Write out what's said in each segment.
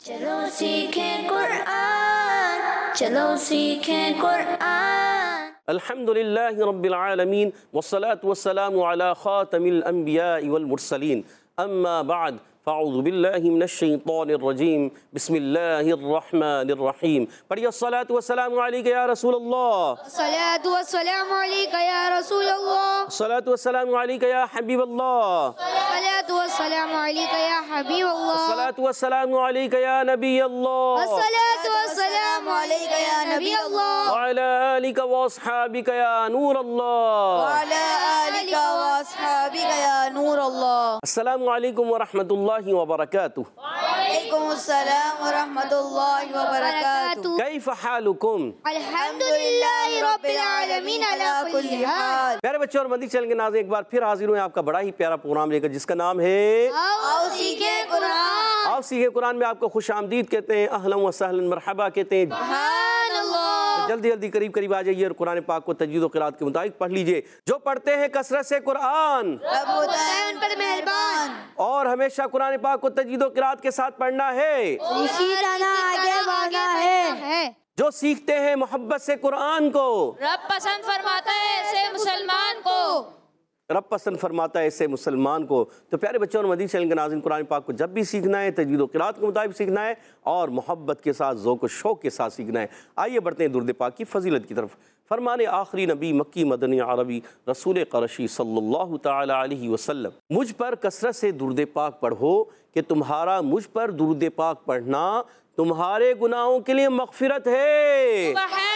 चलो सीखें कुरान, चलो सीखें कुरान। अल्हम्दुलिल्लाहि रब्बिल आलमीन वस्सलातु वस्सलामु अला खातमिल अंबियाइ वल मुरसलीन अम्मा बाद फ़अऊज़ु बिल्लाहि मिनश शैतानिर रजीम बिस्मिल्लाहिर रहमानिर रहीम। पढ़िए अस्सलातु वस्सलामु अलैका या रसूलल्लाह, अस्सलातु वस्सलामु अलैका या रसूलल्लाह, अस्सलातु वस्सलामु अलैका या हबीबल्लाह, अस्सलातु वस्सलामु अलैका या हबीबल्लाह, अस्सलातु वस्सलामु अलैका या नबियल्लाह, अस्सलातु वस्सलामु अलैका या नबियल्लाह, व अला आलिका व अस्हाबिका या नूरल्लाह, अला आलिका व अस्हाबिका या नूरल्लाह। अस्सलामु अलैकुम व रहमतुल्लाहि व बरकातुहू। वालेकुम अस्सलाम व रहमतुल्लाहि व बरकातुहू। कैफ़ हालुकुम? अल्हम्दुलिल्लाहि रब्बिल आलमीन अला कुल्ली हाल। प्यारे बच्चों और मदनी चैनल के नाज़रीन, एक बार फिर हाजिर हुए आपका बड़ा ही प्यारा प्रोग्राम लेकर, जिसका नाम है आओ सीखें कुरान। आओ सीखे कुरान में आपको खुश आमदीद कहते हैं, अहलन व सहलन मरहबा कहते हैं। सुभान अल्लाह। जल्दी जल्दी करीब करीब आ जाइए और कुरान पाक को तजवीद और क़िराअत के मुताबिक पढ़ लीजिए। जो पढ़ते हैं कसरत से कुरान, रब होता है उन पर मेहरबान। और हमेशा कुरान पाक को तजवीद और क़िराअत के साथ पढ़ना है, इसी तरह आगे बढ़ना है। जो सीखते हैं मोहब्बत से कुरान को, रब पसंद फरमाता है ऐसे मुसलमान को। रब पसंद फरमाता है इससे मुसलमान को। तो प्यारे बच्चों और मदनी चैनल के नाज़रीन, कुरान पाक को जब भी सीखना है तजवीद और क़िराअत के मुताबिक सीखना है और मोहब्बत के साथ, ज़ौक़ और शौक़ के साथ सीखना है। आइए बढ़ते हैं दुरूद पाक की फजीलत की तरफ। फरमाने आखिरी नबी मक्की मदनी अरबी रसूल क़रशी सल्लल्लाहु तआला अलैहि वसल्लम, मुझ पर कसरत से दुरूद पाक पढ़ो कि तुम्हारा मुझ पर दुरूद पाक पढ़ना तुम्हारे गुनाहों के लिए मग़फ़िरत है।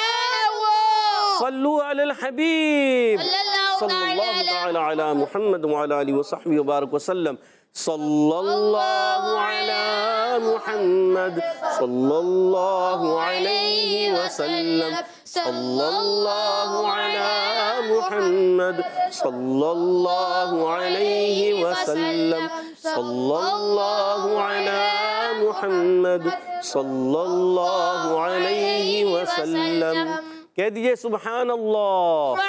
सल्लु अलल हबीब सल्लल्लाहु तआला अला मुहम्मद व अला आलिहि व सहबिहि व बारक वसल्लम। सल्लल्लाहु अला मुहम्मद सल्लल्लाहु अलैहि वसल्लम। सल्लल्लाहु अला मुहम्मद सल्लल्लाहु अलैहि वसल्लम। सल्लल्लाहु अला मुहम्मद सल्लल्लाहु अलैहि वसल्लम। कह दीजिए सुभान अल्लाह।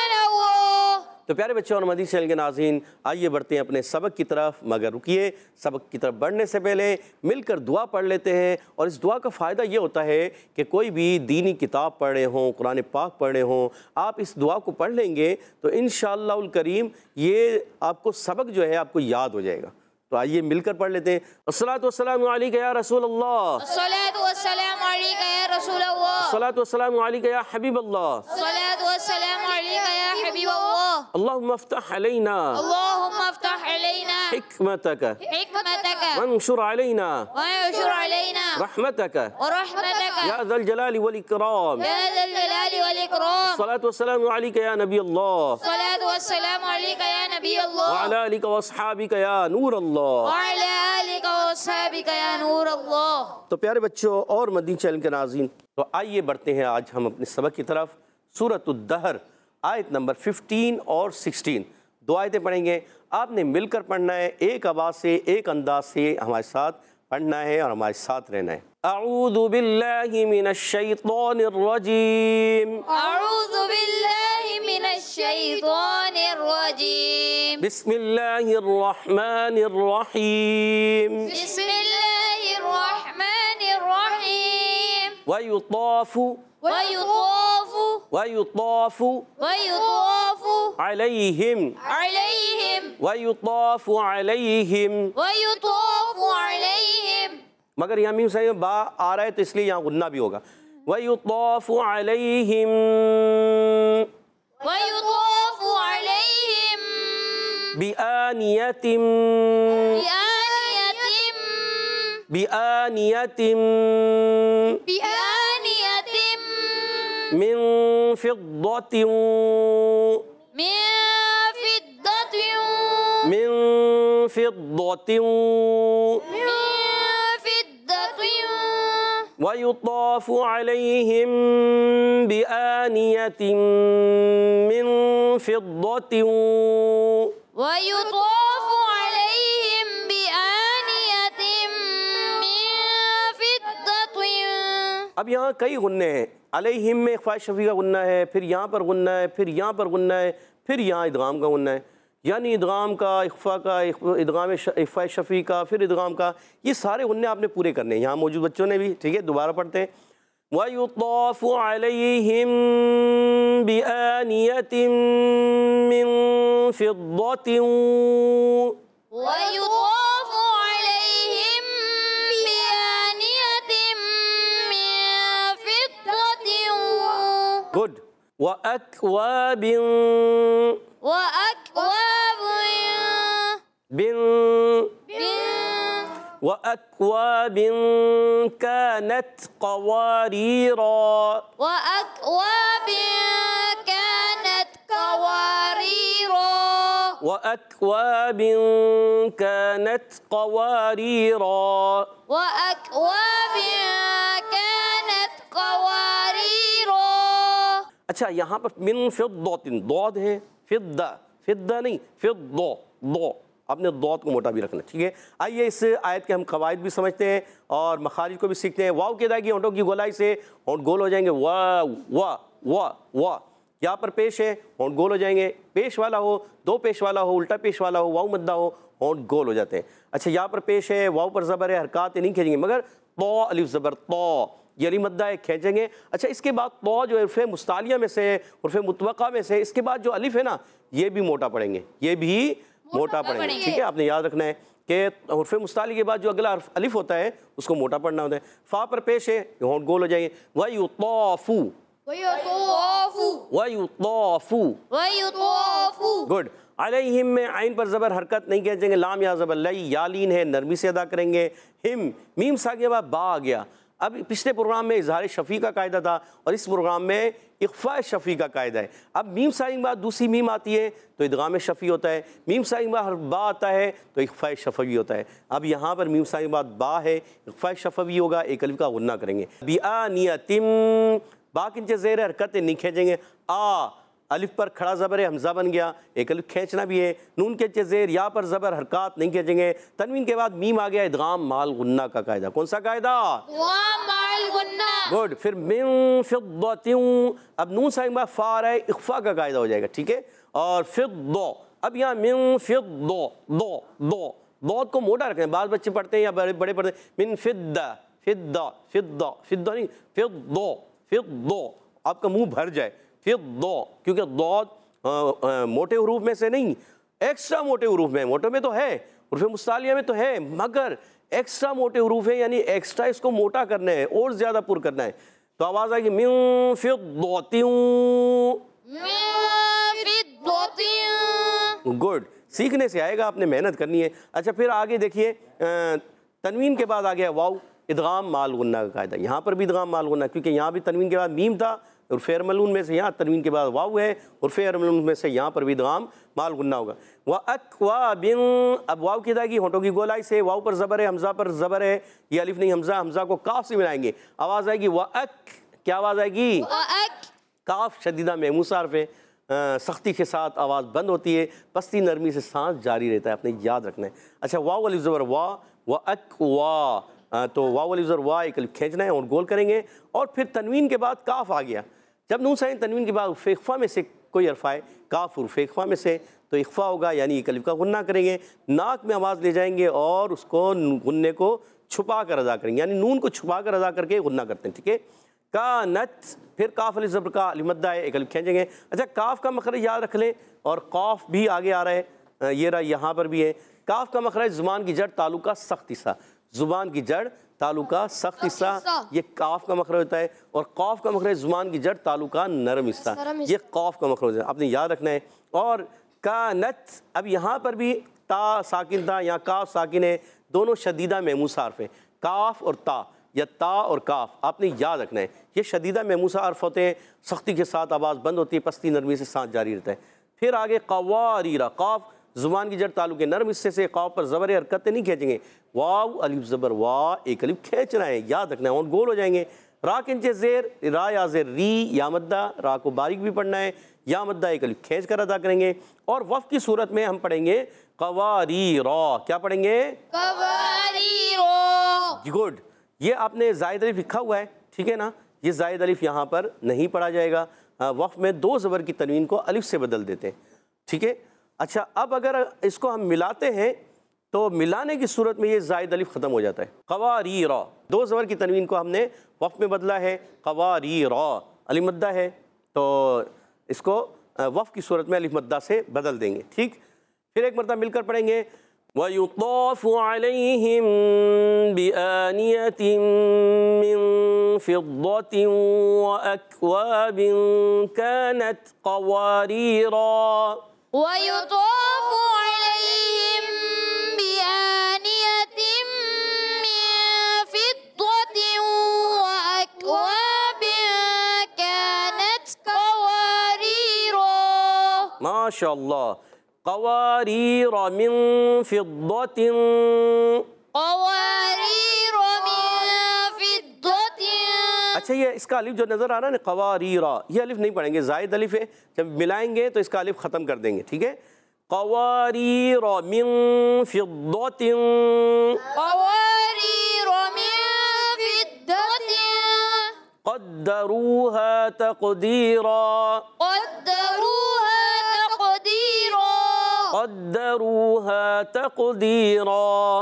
तो प्यारे बच्चों और मदनी चैनल के नाज़रीन, आइए बढ़ते हैं अपने सबक की तरफ। मगर रुकिए, सबक की तरफ बढ़ने से पहले मिलकर दुआ पढ़ लेते हैं। और इस दुआ का फ़ायदा ये होता है कि कोई भी दीनी किताब पढ़ रहे हों, कुरान पाक पढ़ रहे हों, आप इस दुआ को पढ़ लेंगे तो इंशाअल्लाहुल करीम ये आपको सबक जो है आपको याद हो जाएगा। तो आइए मिलकर पढ़ लेते हैं। अस्सलातु वस्सलामु अलैका या रसूलल्लाह, अस्सलातु वस्सलामु अलैका या रसूलल्लाह, अस्सलातु वस्सलामु अलैका या हबीबल्लाह, अस्सलातु वस्सलामु अलैका या हबीबल्लाह। अल्लाहुम्मा अफ्तह अलैना अल्लाहुम्मा अफ्तह अलैना हिकमतक हिकमतक वंशुर अलैना वंशुर अलैना रहमतक व रहमतक या ज़ल जलाली वल इकराम। या ज़ल जलाली वल इकराम। अस्सलातु वस्सलामु अलैका या नबी अल्लाह, अस्सलातु वस्सलामु अलैका या नबी अल्लाह, व अला आलिका व अस्हाबिका या नूर अल्लाह। व अला आलिका व अस्हाबिका या नूर अल्लाह। तो प्यारे बच्चों और मदनी चैनल के नाज़रीन, तो आइए बढ़ते हैं आज हम अपने सबक की तरफ। सूरतुद्दहर आयत नंबर 15 और 16 दो आयतें पढ़ेंगे। आपने मिलकर पढ़ना है, एक आवाज़ से, एक अंदाज से हमारे साथ पढ़ना है और हमारे साथ रहना है। अऊज़ु बिल्लाहि मिनश शैतानिर रजीम, अऊज़ु बिल्लाहि मिनश शैतानिर रजीम, बिस्मिल्लाहिर रहमानिर रहीम, बिस्मिल्लाहिर रहमानिर रहीम। वयुताफ़ु वयुताफ़ु वयुताफ़ु वयुताफ़ु अलैहिम अलैहिम वयुताफ़ु अलैहिम। वयुताफ़ु अलैहिम। मगर यहाँ मीम सही में बा आ रहा है तो इसलिए यहाँ गुन्ना भी होगा। वयुताफ़ु अलैहिम वयुताफ़ु अलैहिम बिआनियतिम बिआनियतिम बिआनियतिम बिआनियतिम मिन फ़िद्दतिन मिन फ़िद्दतिन मिन फ़िद्दतिन मिन फ़िद्दतिन वयुताफ़ु अलैहिम बिआनियतिन मिन फ़िद्दतिन वयुताफ़ु अलैहिम बिआनियतिम मिन फ़िद्दतिन। अब यहाँ कई गुन्ने हैं। अलैहिम में ख्वाह शफ़ी का गुन्ना है, फिर यहाँ पर गुन्ना है, फिर यहाँ पर गुन्ना है, फिर यहाँ इदगाम का गुन्ना है। यानी इदगाम का, इख्फा का, इदगाम इख्फा शफ़ी का, फिर इदगाम का, ये सारे गुन्ने आपने पूरे करने हैं। यहाँ मौजूद बच्चों ने भी, ठीक है, दोबारा पढ़ते हैं। वयुत्ताफ़ु अलैहिम बिआनियतिन मिन फ़िद्दतिन वयुत्ताफ़ु अलैहिम बिआनियतिन मिन फ़िद्दतिन। गुड। व अक्वाबिन وأكواب كانت قواريرا وأكواب كانت قواريرا وأكواب كانت قواريرا وأكواب كانت قواريرا। अच्छा, यहाँ पर मिन फिद्दतिन दौद है, फिद्दा, फिद्दा नहीं, फिद्दो, दो, आपने दौद को मोटा भी रखना, ठीक है। आइए इस आयत के हम कवायद भी समझते हैं और मखारिज को भी सीखते हैं। वाव की अदायगी होंठों की गोलाई से होंठ गोल हो जाएंगे, वाह वाह वाह वाह। यहाँ पर पेश है, होंठ गोल हो जाएंगे, पेश वाला हो, दो पेश वाला हो, उल्टा पेश वाला हो, वाव मद्दा हो, होंठ गोल हो जाते हैं। अच्छा, यहाँ पर पेश है, वाव पर ज़बर है, हरकत नहीं खींचेंगे, मगर तो अलिफ ज़बर तो, ये अली मद्दा है, खींचेंगे। अच्छा, इसके बाद तो जो उर्फ़ मुस्तालिया में से, उर्फ़ मुतवक़्क़ा में से, इसके बाद जो अलिफ है ना, ये भी मोटा पढ़ेंगे, ये भी मोटा पढ़ेंगे, ठीक है। आपने याद रखना है कि हुर्फ़ मुस्ताली के बाद जो अगला अलिफ होता है उसको मोटा पढ़ना होता है। फ़ा पर पेश है, होंठ गोल हो जाएंगे, वयुत्ताफ़ु वयुत्ताफ़ु। गुड। अलैहिम में आइन पर ज़बर हरकत नहीं खींचेंगे, लाम या ज़बर लई, यालीन है, नरमी से अदा करेंगे। हिम, मीम सा के बाद बा आ गया। अब पिछले प्रोग्राम में इज़हार शफ़ी का कायदा था और इस प्रोग्राम में इख्फ़ा शफ़ी का कायदा है। अब मीम साइन बाद दूसरी मीम आती है तो इदगाम शफ़ी होता है, मीम साइन बाद बा आता है तो इख्फ़ा शफ़वी होता है। अब यहाँ पर मीम साइन बाद बा है, इख्फ़ा शफ़वी होगा, एक अलिफ का गुन्ना करेंगे। बिआनियतिम, बा के नीचे ज़ेर हरकत नहीं खींचेंगे, आ अलिफ पर खड़ा ज़बर है, हमज़ा बन गया, एक अलिफ खींचना भी है। नून के नीचे ज़ेर, या पर ज़बर हरकत नहीं खींचेंगे। तनवीन के बाद मीम आ गया, इदगाम माल गुन्ना का कायदा। कौन सा कायदा? गुड। फिर मिन फिद्दतिन, अब नून साइन बाद फा है, इख्फा का कायदा हो जाएगा, ठीक है। और फिद्दो, अब यहाँ मिन फिद्दो, दो दो, दौद को मोटा रखें। बाल बच्चे पढ़ते हैं या बड़े पढ़ते हैं, मिन फिद्दा, फिद्दा, फिद्दा, फिद्दा नहीं, फिद्दो, फिद्दो, आपका मुंह भर जाए, फिद्दो, क्योंकि दौद मोटे हुरूफ में से नहीं, एक्स्ट्रा मोटे हुरूफ में, मोटे में तो है, हुरूफ मुस्तालिया में तो है, मगर एक्स्ट्रा मोटे हुरूफ है, यानी एक्स्ट्रा इसको मोटा करना है और ज़्यादा पुर करना है। तो आवाज़ आएगी मिन फिद्दतिन। गुड, सीखने से आएगा, आपने मेहनत करनी है। अच्छा, फिर आगे देखिए, तनवीन के बाद आ गया वाव, इदगाम माल गुन्ना का कायदा। यहाँ पर भी इदगाम माल गुन्ना, क्योंकि यहाँ भी तनवीन के बाद मीम था और फेर मलून में से यहाँ तनवीन के बाद वाव है और फेर मलून में से यहाँ पर भी इदगाम माल गुन्ना होगा। व अक्वाबिन, अब वाव की अदायगी होंठों की गोलाई से, वाव पर ज़बर है, हमज़ा पर ज़बर है, ये अलिफ नहीं हमज़ा, हमज़ा को काफ से मिलाएंगे, आवाज़ आएगी व अक, क्या आवाज़ आएगी? काफ शदीदा महमूस हर्फ है, सख्ती के साथ आवाज़ बंद होती है, पस्ती नरमी से सांस जारी रहता है, आपने याद रखना है। अच्छा, वाव अलिफ ज़बर वाह, व अक वाह, तो वाव अलिफ ज़बर वाह एक अलिफ खींचना है और गोल करेंगे। और फिर तनवीन के बाद काफ आ गया, जब नून साइन तनवीन के बाद इख्फा में से कोई हर्फ आए, काफ उर्फ़ इख्फा में से, तो इख्फा होगा, यानी एक अलिफ का गुन्ना करेंगे, नाक में आवाज़ ले जाएंगे और उसको गुन्ने को छुपा कर अदा करेंगे, यानी नून को छुपा कर अदा करके गुन्ना करते हैं, ठीक है। कानत, फिर काफ अलिफ ज़बर का अलिफ मद्दा है, एक अलिफ खींचेंगे। अच्छा, काफ का मखरज याद रख लें, और काफ भी आगे आ रहा है, ये रहा, यहाँ पर भी है। काफ का मखरज ज़ुबान की जड़ तालु का सख्त हिस्सा, ज़ुबान की जड़ तालु का सख्त हिस्सा, ये काफ का मखरज होता है। और कौफ का मखरज ज़ुबान की जड़ तालु का नरम हिस्सा, ये कौफ का मखरज है, आपने याद रखना है। और कानत, अब यहाँ पर भी ता साकिन था, यहाँ काफ साकिन है, दोनों शदीदा महमूस हर्फ है, काफ और ता या ता और काफ, आपने याद रखना है। ये शदीदा महमूस हर्फ होते हैं, सख्ती के साथ आवाज़ बंद होती है, पस्ती नरमी से सांस जारी रहता है। फिर आगे कवारीरा, काफ ज़ुबान की जड़ तालु के नरम हिस्से से, काफ पर ज़बर हरकत नहीं खींचेंगे, वाव अलिफ ज़बर वाह एक अलिफ खींचना है, याद रखना है, और गोल हो जाएंगे। रा के नीचे ज़ेर, रा या ज़ेर री या मद्दा, रा को बारीक भी पढ़ना है, या मद्दा एक अलिफ खींच कर अदा करेंगे। और वफ़ की सूरत में हम पढ़ेंगे कवारीरा, क्या पढ़ेंगे? कवारीरा। गुड, ये आपने ज़ायद अलिफ लिखा हुआ है, ठीक है ना, ये ज़ायद अलिफ यहाँ पर नहीं पढ़ा जाएगा, वफ़ में दो ज़बर की तनवीन को अलिफ से बदल देते हैं, ठीक है। अच्छा, अब अगर इसको हम मिलाते हैं तो मिलाने की सूरत में ये ज़ायद अलिफ ख़त्म हो जाता है। क़वारीरा, दो ज़बर की तनवीन को हमने वक़्फ़ में बदला है, क़वारीरा अलिफ मद्दा है, तो इसको वक़्फ़ की सूरत में अलिफ मद्दा से बदल देंगे। ठीक, फिर एक मरतबा मिलकर पढ़ेंगे, वयुत्ताफ़ु अलैहिम बिआनियतिन मिन फ़िद्दतिन व अक्वाबिन कानत क़वारीरा। वयुत्ताफ़ु अलैहिम बिआनियतिन मिन फ़िद्दतिन व अक्वाबिन कानत क़वारीरा। माशाअल्लाह, क़वारीरा मिन फ़िद्दतिन, क़वारीरा मिन फ़िद्दतिन। अच्छा, ये इसका अलिफ जो नज़र आ रहा है ना, क़वारीरा, ये अलिफ नहीं पढ़ेंगे, ज़ायद अलिफ है, जब मिलाएंगे तो इसका अलिफ ख़त्म कर देंगे। ठीक है, क़वारीरा मिन फ़िद्दतिन, क़वारीरा मिन फ़िद्दतिन। क़द्दरूहा तक़दीरा, क़द्दरूहा तक़दीरा। क़द्दरूहा तक़दीरा।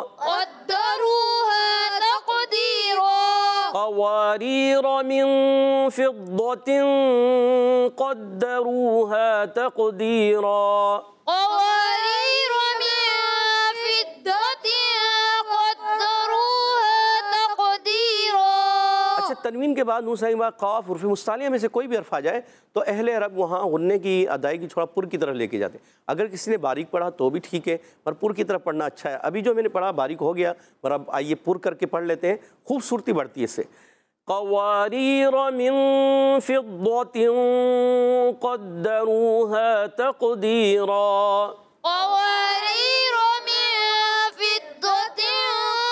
क़द्दरूहा तक़दीरा। क़वारीरा मिन फ़िद्दतिन क़द्दरूहा तक़दीरा। क़वारीरा मिन फ़िद्दतिन क़द्दरूहा तक़दीरा। अच्छा, तनवीन के बाद नून साइन बाद क़ाफ उर्फ़ मुस्तालिया में से कोई भी हर्फ आ जाए तो अहले अरब वहाँ गुन्ने की अदायगी थोड़ा पुर की तरफ लेके जाते हैं। अगर किसी ने बारीक पढ़ा तो भी ठीक है, पर पुर की तरफ पढ़ना अच्छा है। अभी जो मैंने पढ़ा बारीक हो गया, पर अब आइए पुर करके पढ़ लेते हैं, खूबसूरती बढ़ती है इससे। क़वारीरा मिन फ़िद्दतिन क़द्दरूहा तक़दीरा। क़वारीरा मिन फ़िद्दतिन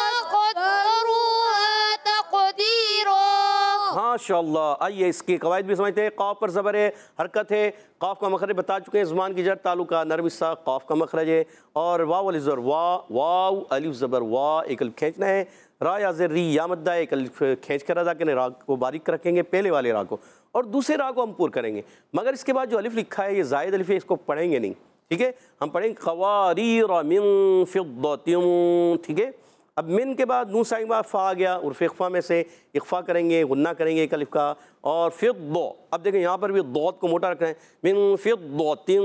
क़द्दरूहा तक़दीरा। माशाअल्लाह, आइए इसकी कवायद भी समझते हैं। क़ाफ पर ज़बर है, हरकत है, क़ाफ का मखरज बता चुके हैं, ज़ुबान की जड़ तालुका नरम हिस्सा क़ाफ का मखरज है, और वाव अलिफ ज़बर वा, वाव अलिफ ज़बर वा, एक अलिफ खींचना है, रा या ज़ेर री या मद्दा, एक अलिफ खींच कर अदा करें, रा को बारीक रखेंगे पहले वाले रा को, और दूसरे रा को हम पूर करेंगे। मगर इसके बाद जो अलिफ लिखा है ये ज़ायद अलिफ है, इसको पढ़ेंगे नहीं। ठीक है, हम पढ़ेंगे क़वारीरा मिन फ़िद्दतिन। ठीक है, अब मिन के बाद नून साइन बाद फ़ा आ गया, उर्फ़ इख़्फ़ा में से इख़्फ़ा करेंगे, गुन्ना करेंगे एक अलिफ का, और फिर दो। अब देखें यहाँ पर भी दौत को मोटा रखना है, मिन फ़िद्दतिन,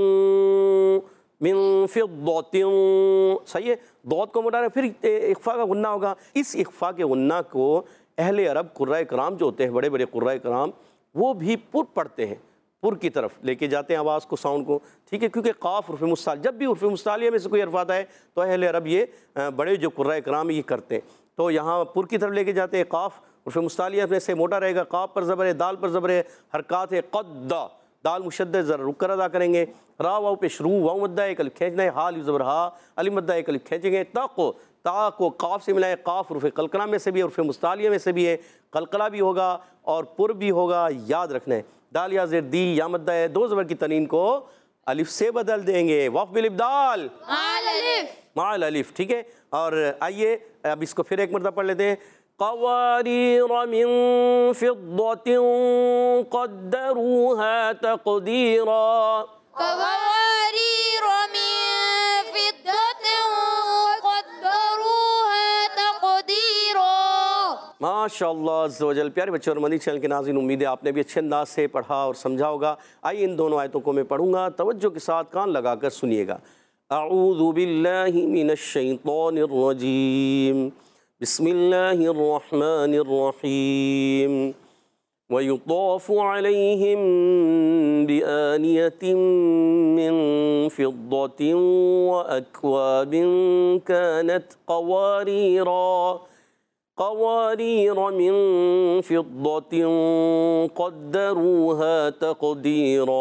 मिन फ़िद्दतिन, सही है, दौत को मोटा रखें, फिर इख़्फ़ा का गुन्ना होगा। इस इख़्फ़ा के गुन्ना को अहले अरब क़ुर्राए कराम जो होते हैं, बड़े बड़े क़ुर्राए कराम, वो भी पुर पढ़ते हैं, पुर की तरफ लेके जाते हैं आवाज़ को, साउंड को। ठीक है, क्योंकि क़ाफ उर्फ़ मुस्ताल, जब भी उर्फ़ मुस्तालिया में से कोई हर्फ आता है तो अहले अरब ये बड़े जो क़ुर्राए कराम ये करते हैं, तो यहाँ पुर की तरफ लेके जाते हैं। क़ाफ उर्फ़ मुस्तालिया में से मोटा रहेगा, क़ाफ पर ज़बर है, दाल पर ज़बर है, हरकात है, क़द्दा, दाल मुशद्दद ज़रा रुक कर अदा करेंगे, रा वाव पे शुरू, वाव मद्दा एक अलिफ खींचना है, हा अलिफ ज़बर हा, अलिफ मद्दा एक अलिफ खींचेंगे, ता को काफ से मिलाए, काफ उर्फ़ कलकला में से भी है, उर्फ़ मुस्तालिया में से भी है, कलकला भी होगा और पुर भी होगा, याद रखना है। दाल या ज़ेर दी या मद्दा है, दो ज़बर की तनीन को अलिफ से बदल देंगे, वक़्फ़ बिल इब्दाल माल अलिफ। ठीक है, और आइए अब इसको फिर एक मरतबा पढ़ लेते हैं। क़वारीरा मिन फ़िद्दतिन क़द्दरूहा तक़दीरा। क़वारीरा मिन फ़िद्दतिन क़द्दरूहा तक़दीरा। माशाअल्लाह अज़्ज़ा वजल। प्यारे बच्चों और मदनी चैनल के नाज़रीन, उम्मीद है आपने भी अच्छे अंदाज से पढ़ा और समझा होगा। आइए इन दोनों आयतों को मैं पढ़ूँगा, तवज्जो के साथ कान लगाकर सुनिएगा। अऊज़ु बिल्लाहि मिनश शैतानिर रजीम, बिस्मिल्लाहिर रहमानिर रहीम। वयुत्ताफ़ु अलैहिम बिआनियतिन मिन फ़िद्दतिन व अक्वाबिन कानत क़वारीरा। क़वारीरा मिन फ़िद्दतिन क़द्दरूहा तक़दीरा।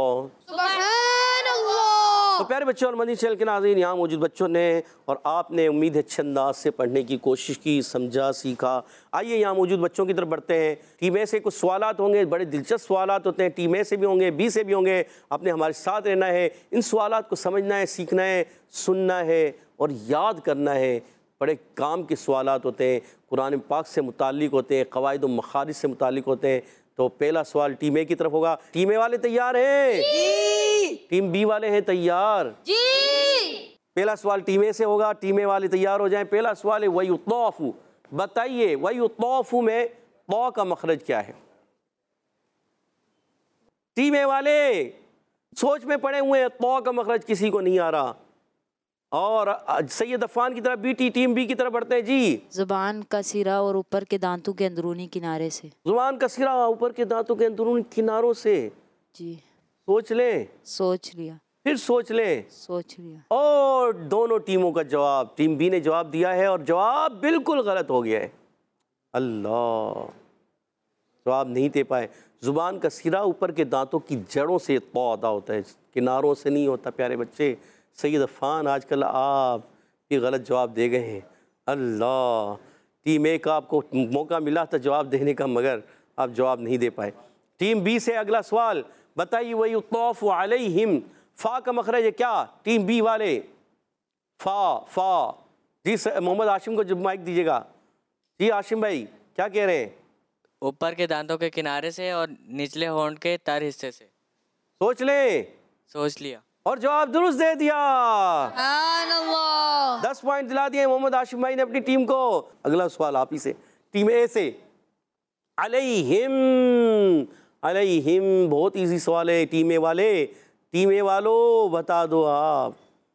तो प्यारे बच्चों और मदनी चैनल के नाज़रीन, यहाँ मौजूद बच्चों ने और आपने उम्मीद है अच्छे अंदाज से पढ़ने की कोशिश की, समझा, सीखा। आइए यहाँ मौजूद बच्चों की तरफ बढ़ते हैं। टीम ए से कुछ सवालात होंगे, बड़े दिलचस्प सवालात होते हैं, टीम ए से भी होंगे, बी से भी होंगे। आपने हमारे साथ रहना है, इन सवालात को समझना है, सीखना है, सुनना है और याद करना है। बड़े काम के सवालात होते हैं, कुरान पाक से मुताल्लिक़ होते हैं, क़वाइद व मखारिज से मुताल्लिक़ होते हैं। तो पहला सवाल टीम ए की तरफ होगा। टीम ए वाले तैयार हैं? टीम बी वाले हैं तैयार? जी। पहला सवाल टीम ए से होगा, टीम ए वाले तैयार हो जाएं। पहला सवाल है वयुत्तौफु, बताइए वयुत्तौफु में तौ का मखरज क्या है? टीम ए वाले सोच में पड़े हुए हैं, तौ का मखरज किसी को नहीं आ रहा। और सैयद अफान की तरफ बीटी टीम बी की तरफ बढ़ते हैं जी। जुबान का सिरा और ऊपर के दांतों के अंदरूनी किनारे से। जुबान का सिरा ऊपर के दांतों के अंदरूनी किनारों से। जी। सोच लें। सोच लिया। फिर सोच लें। सोच लिया। और दोनों टीमों का जवाब, टीम बी ने जवाब दिया है और जवाब बिल्कुल गलत हो गया है। अल्लाह, जवाब नहीं दे पाए। जुबान का सिरा ऊपर के दांतों की जड़ों से तौ अदा होता है, किनारों से नहीं होता। प्यारे बच्चे, सैयद अफान आजकल आप ये गलत जवाब दे गए हैं। अल्लाह, टीम ए का आपको मौका मिला था जवाब देने का, मगर आप जवाब नहीं दे पाए। टीम बी से अगला सवाल, बताइए वयुत्तौफु अलैहिम, फ़ा का मखरज है क्या टीम बी वाले? फ़ा जी। मोहम्मद आशिम को जब माइक दीजिएगा। जी आशिम भाई क्या कह रहे हैं? ऊपर के दांतों के किनारे से और निचले होंठ के तर हिस्से से। सोच लें। सोच लिया। और जवाब दुरुस्त दे दिया। 10 पॉइंट दिला दिए मोहम्मद आशिम भाई ने अपनी टीम को। अगला सवाल आप ही से, टीम ए से। अलैहिम, अलैहिम बहुत इजी सवाल है। टीम ए वाले, टीम ए वालों बता दो आप,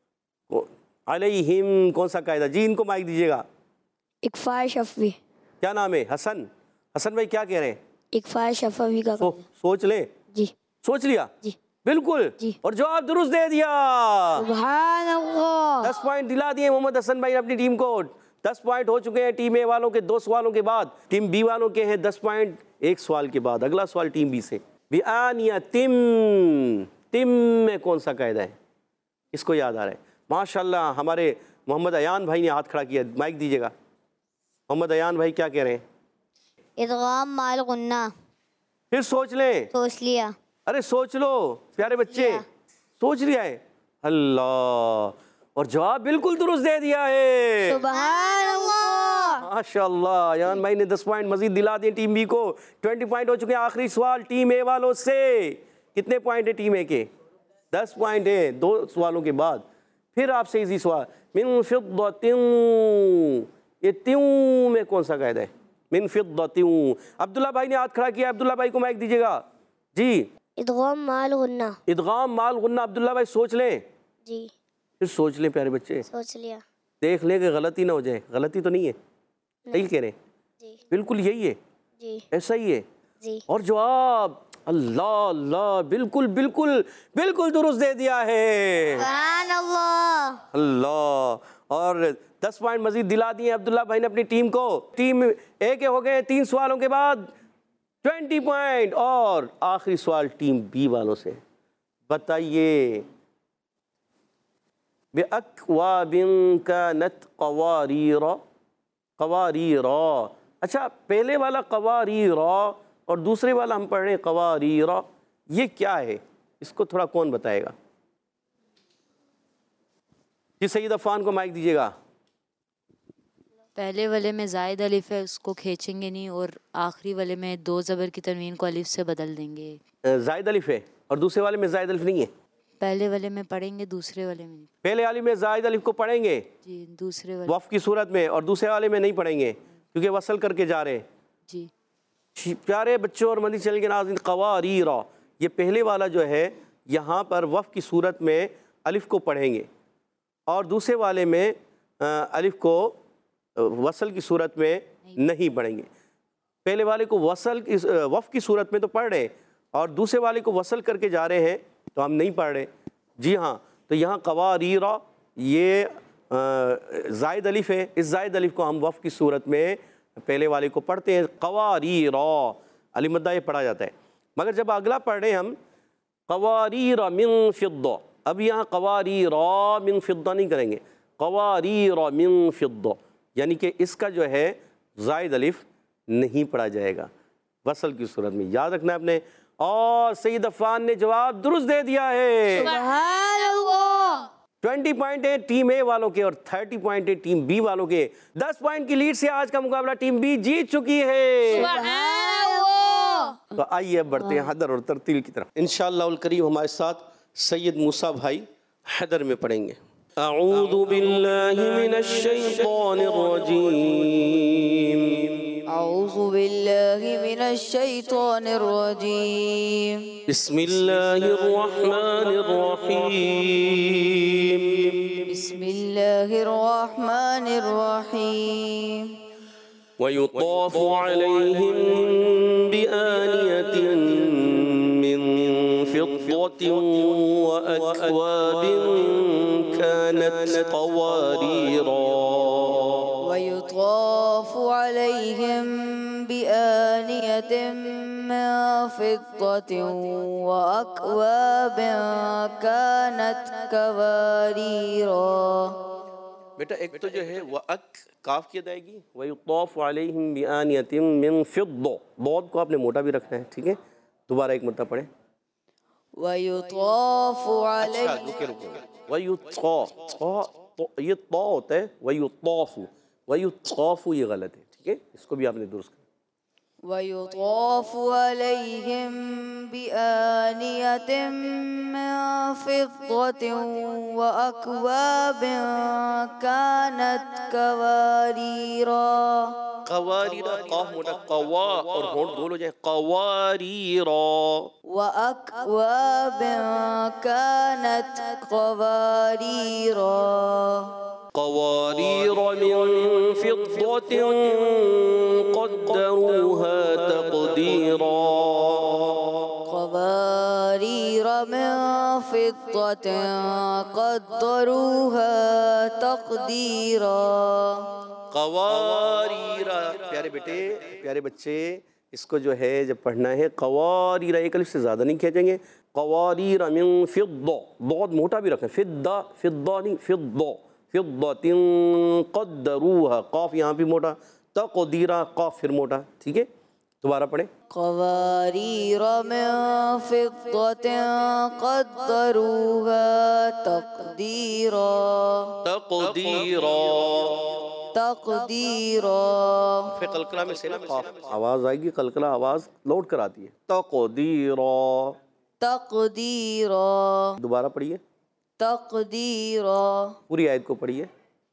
अलैहिम कौन सा कायदा? जी इनको माइक दीजिएगा। इकफा शफवी। क्या नाम है? हसन। हसन भाई क्या कह रहे हैं? इकफा शफवी का सोच ले। जी। सोच लिया जी। बिल्कुल जी। और जवाब दुरुस्त दे दिया। सुभान अल्लाह। 10 पॉइंट दिला दिए मोहम्मद हसन भाई ने अपनी टीम को। 10 पॉइंट हो चुके हैं टीम ए वालों के 2 सवालों के बाद। टीम बी वालों के हैं 10 पॉइंट 1 सवाल के बाद। अगला सवाल टीम बी से। बिआनियतिम, तिम में कौन सा कायदा है? इसको याद आ रहा है? माशाल्लाह, हमारे मोहम्मद अयान भाई ने हाथ खड़ा किया। माइक दीजिएगा। मोहम्मद अयान भाई क्या कह रहे हैं? इदगाम माल गुन्ना। फिर सोच लें। सोच लिया। अरे सोच लो प्यारे बच्चे, सोच लिया है। अल्लाह, और जवाब बिल्कुल दुरुस्त दे दिया है। सुभान अल्लाह। माशाल्लाह, अयान भाई ने 10 पॉइंट मजीद दिला दिए टीम बी को। 20 पॉइंट हो चुके हैं। आखिरी सवाल टीम ए वालों से। कितने पॉइंट है टीम ए के? 10 पॉइंट है 2 सवालों के बाद। फिर आपसे इजी सवाल, मिन फिद्दतिन, ये त्यूं में कौन सा कायदा है? मिन फिद्दतिन। अब्दुल्ला भाई ने हाथ खड़ा किया। अब्दुल्ला भाई को माइक दीजिएगा। जी। इदगाम माल गुन्ना। इदगाम माल गुन्ना। अब्दुल्ला भाई सोच लें। जी। फिर सोच लें प्यारे बच्चे, सोच लिया। देख लें कि गलती ना हो जाए। गलती तो नहीं है? सही कह रहे हैं? जी। बिल्कुल यही है। जी। ऐसा ही है। जी। और जवाब अल्लाह अल्लाह बिल्कुल बिल्कुल बिल्कुल दुरुस्त दे दिया है। सुभान अल्लाह। अल्लाह, और 10 पॉइंट मजीद दिला दिए अब्दुल्ला भाई ने अपनी टीम को। टीम ए के हो गए 3 सवालों के बाद 20 पॉइंट। और आखिरी सवाल टीम बी वालों से, बताइए बिअक्वाबिन कानत क़वारीरा, क़वारीरा। अच्छा, पहले वाला क़वारीरा और दूसरे वाला हम पढ़ रहे हैं क़वारीरा, ये क्या है? इसको थोड़ा कौन बताएगा? जी सैयद अफान को माइक दीजिएगा। पहले वाले में जायद अलिफ है, उसको खींचेंगे नहीं, और आखिरी वाले में 2 ज़बर की तनवीन को अलिफ से बदल देंगे। जायद अलिफ है और दूसरे वाले में जायद अलिफ नहीं है? पहले वाले में पढ़ेंगे, दूसरे वाले में नहीं। पहले वाले में जायद अलिफ को पढ़ेंगे जी, दूसरे वाले वफ़ की सूरत में, और दूसरे वाले में नहीं पढ़ेंगे क्योंकि वसल करके जा रहे हैं। जी। प्यारे बच्चों और मदी चल के नाज़रीन, क़वारीरा, ये पहले वाला जो है यहाँ पर वफ़ की सूरत में अलिफ को पढ़ेंगे और दूसरे वाले में अलिफ को वसल की सूरत में नहीं पढ़ेंगे। पहले वाले को वसल की वफ़ की सूरत में तो पढ़ रहे और दूसरे वाले को वसल करके जा रहे हैं तो हम नहीं पढ़ रहे। जी हाँ, तो यहाँ क़वारीरा ये ज़ायद अलिफ है, इस ज़ायद अलिफ को हम वफ़ की सूरत में पहले वाले को पढ़ते हैं क़वारीरा, अलिफ मद्दा ये पढ़ा जाता है। मगर जब अगला पढ़ रहे हम क़वारीरा मिन फ़िद्दा, अब यहाँ क़वारीरा मिन फ़िद्दा नहीं करेंगे, क़वारीरा मिन फ़िद्दा, यानी कि इसका जो है ज़ायद अलिफ नहीं पढ़ा जाएगा वसल की सूरत में, याद रखना आपने। और सैयद अफ़ान ने जवाब दुरुस्त दे दिया है। 20 पॉइंट है टीम ए वालों के और 30 पॉइंट है टीम बी वालों के। 10 पॉइंट की लीड से आज का मुकाबला टीम बी जीत चुकी है। तो आइए अब बढ़ते हैं हदर और तरतील की तरफ। इंशाअल्लाह उल करीम हमारे साथ सैयद मूसा भाई हैदर में पढ़ेंगे। अऊज़ु बिल्लाहि मिनश शैतानिर रजीम। अऊज़ु बिल्लाहि मिनश शैतानिर रजीम। बिस्मिल्लाहिर रहमानिर रहीम। बिस्मिल्लाहिर रहमानिर रहीम। वयुताफ़ु अलैहिम बिआनियतिन मिन फ़िद्दतिन व अक्वाबिन कानत क़वारीरा। वयुताफ़ु अलैहिम बिआनियतिन मिन फ़िद्दतिन व अक्वाबिन कानत क़वारीरा। बेटा एक तो जो है वह काफ की अदायगी, वयुताफ़ु अलैहिम बिआनियतिन मिन फ़िद्दा, दौद को आपने मोटा भी रखना है, ठीक है। दोबारा एक मरतबा पढ़ें। वयुताफ़ु अलैहिम, अच्छा रुके रुके, ये तो होता है, वयुताफ़ु ये गलत है, ठीक है, इसको भी आपने दुरुस्त करना। वयुताफ़ु अलैहिम बिआनियतिन मिन फ़िद्दतिन व अक्वाबिन कानत क़वारीरा। क़वारीरा, काफ मोटा, क़वा और होंठ गोल हो जाए, क़वारीरा। व अक्वाबिन कानत क़वारीरा। क़वारीर मिन फ़िद्दतिन क़द्दरूहा तक़दीरा। क़वारीर मिन फ़िद्दतिन क़द्दरूहा तक़दीरा। क़वारीरा, प्यारे बेटे प्यारे बच्चे, इसको जो है जब पढ़ना है क़वारीरा एक अलिफ से ज़्यादा नहीं खींचेंगे। क़वारीर मिन फ़िद्दा, बहुत मोटा भी रखें, फ़िद्दा फ़िद्दा नहीं, फ़िद्दा फ़िद्दतिन क़द्दरूहा, क़ाफ यहाँ भी मोटा, तक़दीरा क़ाफ फिर मोटा, ठीक है। दोबारा पढ़ें। क़वारीर मिन फ़िद्दतिन क़द्दरूहा तक़दीरा। तक़दीरा, तक़दीरा। फिर कलकला में से ना क़ाफ आवाज़ आएगी, कलकला आवाज़ लौट कर आती है, तक़दीरा। तक़दीरा। दोबारा पढ़िए, तक़दीरा। पूरी आयत को पढ़िए।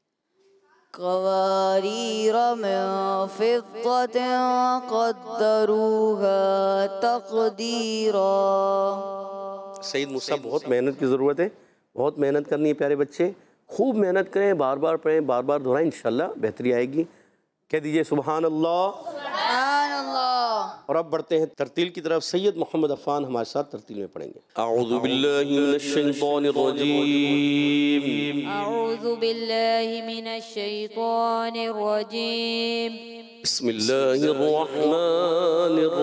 क़वारीर मिन फ़िद्दतिन क़द्दरूहा तक़दीरा। सईद मूसा, बहुत मेहनत की ज़रूरत है, बहुत मेहनत करनी है प्यारे बच्चे, खूब मेहनत करें, बार बार पढ़ें, बार बार दोहराएं, इंशाल्लाह बेहतरी आएगी। कह दीजिए सुभान अल्लाह। सुभान अल्लाह। और अब बढ़ते हैं तरतील की तरफ। सैयद मोहम्मद अफ़ान हमारे साथ तरतील में पढ़ेंगे। अऊज़ु बिल्लाहि मिनश शैतानिर रजीम। अऊज़ु बिल्लाहि मिनश शैतानिर रजीम। बिस्मिल्लाहिर रहमानिर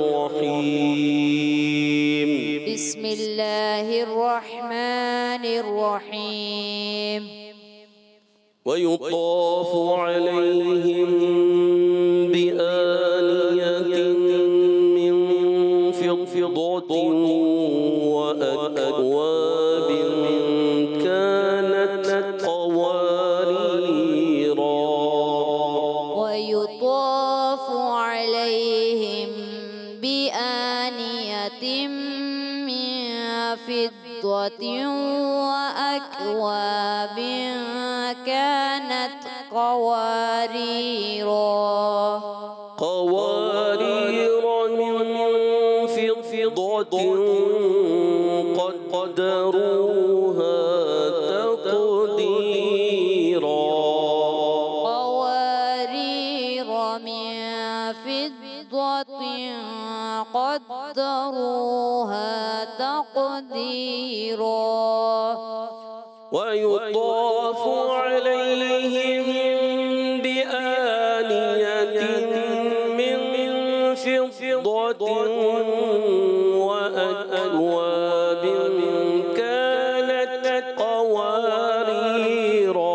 रहीम। बिस्मिल्लाहिर रहमानिर रहीम। वयुताफ़ु अलैहिम बिआनियतिन मिन फ़िद्दतिन व अक्वाबिन कानत क़वारीरा। वयुताफ़ु अलैहिम बिआनियतिन मिन फ़िद्दतिन व अक्वाबिन कानत क़वारीरा। क़वारीर मिन फ़िद्दतिन क़द्दरूहा तक़दीरा। क़वारीर मिन फ़िद्दतिन क़द्दरूहा तक़दीरा। वयुताफ़ु अलैहिम बिआनियतिन मिन फ़िद्दतिन व अक्वाबिन कानत क़वारीरा।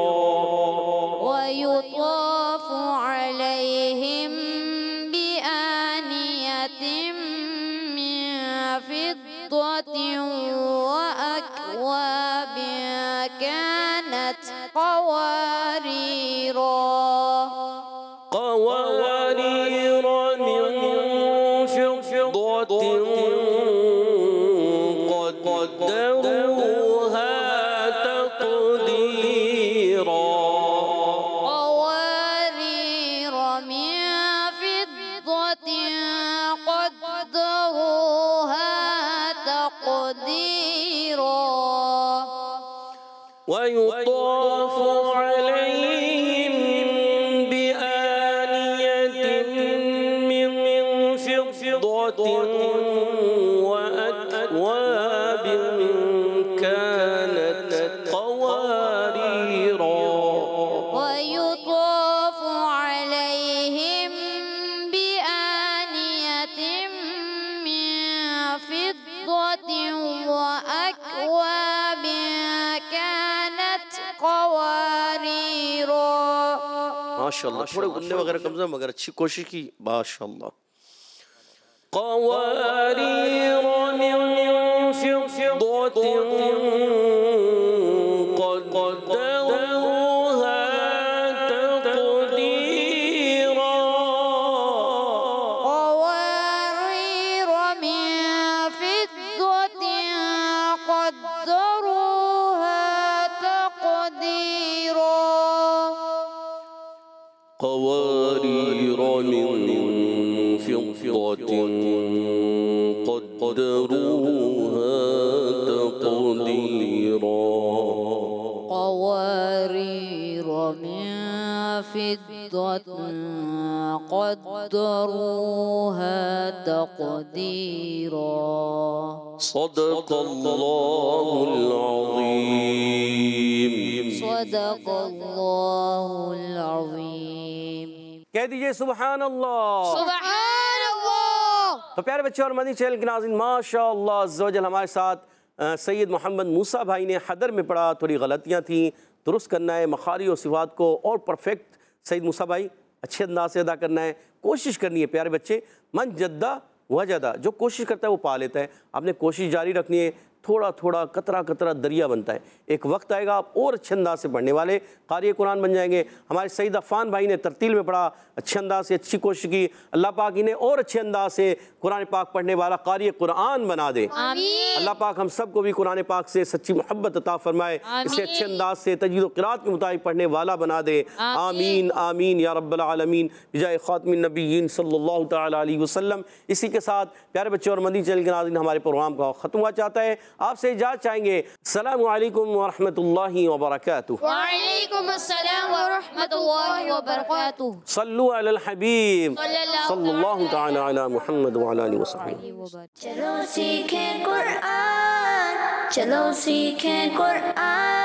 वयुताफ़ु अलैहिम बिआनियतिन मिन फ़िद्दतिन व अक्वाबिन कानत क़वारीरा। क़वारीर मिन फ़िद्दतिन क़द्दरूहा قدروها تقديرا ويطاف عليهم بآنية من فضة وأكواب كانت قواريرا ويطاف عليهم بآنية من فضة وأكواب كانت قواريرا माशाल्लाह थोड़े गुन्ने वगैरह कमज़ोर मगर अच्छी कोशिश की माशाल्लाह قوارير من فضة قدروها تقديرا قوارير من فضة قدروها تقديرا قوارير من فضة قدروها تقديرا قوارير من فضة قدروها تقديرا صدق الله العظيم صدق الله العظيم कह दीजिए सुभान अल्लाह। सुभान अल्लाह। तो प्यारे बच्चे और मदनी चैनल के नाज़रीन माशाअल्लाह अज़्ज़ा वजल हमारे साथ सैयद मोहम्मद मूसा भाई ने हदर में पढ़ा, थोड़ी गलतियाँ थी, दुरुस्त करना है, मखारी और सिफ़ात को और परफेक्ट सैयद मूसा भाई अच्छे अंदाज से अदा करना है, कोशिश करनी है। प्यारे बच्चे मन जद्दा वजदा, जो कोशिश करता है वो पा लेता है। आपने कोशिश जारी रखनी है, थोड़ा थोड़ा कतरा कतरा दरिया बनता है। एक वक्त आएगा आप और अच्छे अंदाज से पढ़ने वाले कारी कुरान बन जाएंगे। हमारे सईद अफ़ान भाई ने तरतील में पढ़ा, अच्छे अंदाज से अच्छी कोशिश की। अल्लाह पाक इन्हें और अच्छे अंदाज से कुरान पाक पढ़ने वाला कारी कुरान बना दे। अल्लाह पाक हम सब को भी कुरान पाक से सच्ची मोहब्बत अता फरमाए, इसे अच्छे अंदाज से तजवीद क़िराअत के मुताबिक पढ़ने वाला बना दे। आमीन आमीन या रब्बल आलमीन बिजाए ख़ातिमुन नबिय्यीन सल्लल्लाहु तआला अलैहि वसल्लम। इसी के साथ प्यारे बच्चे और मदनी चैनल के नाज़रीन हमारे प्रोग्राम का ख़त्म हुआ चाहता है। आपसे इजाज़त चाहेंगे। अस्सलामु अलैकुम व रहमतुल्लाहि व बरकातुहू। व अलैकुम अस्सलाम व रहमतुल्लाहि व बरकातुहू। सल्लु अलल हबीब सल्लल्लाहु तआला अला मुहम्मद व अला आलिहि व सहबिहि। चलो सीखें कुरान, चलो सीखें कुरान।